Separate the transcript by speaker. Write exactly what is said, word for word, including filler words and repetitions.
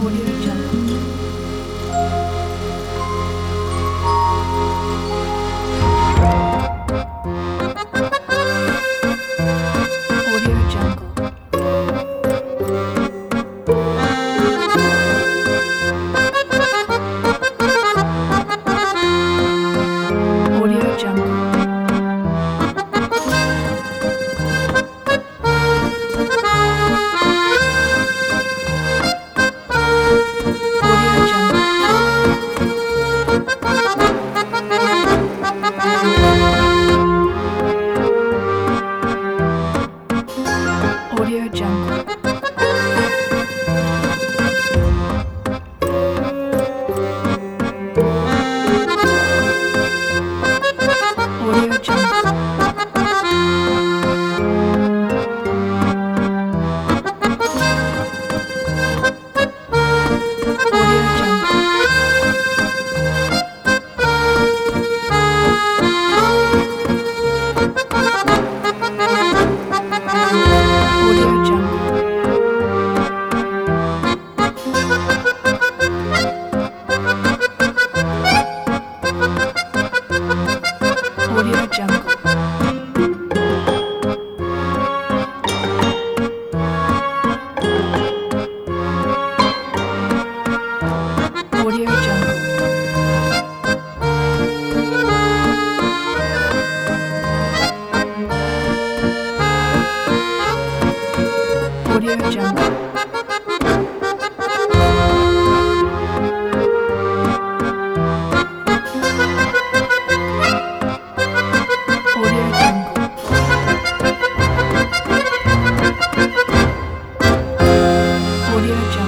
Speaker 1: Audio Jungle. Audio Jungle. Audio Jungle. Audio Jungle. Audio Jungle. Audio Jungle. Audio Jungle. Audio Jungle. Audio Jungle. Audio Jungle. Audio Jungle. Audio Jungle.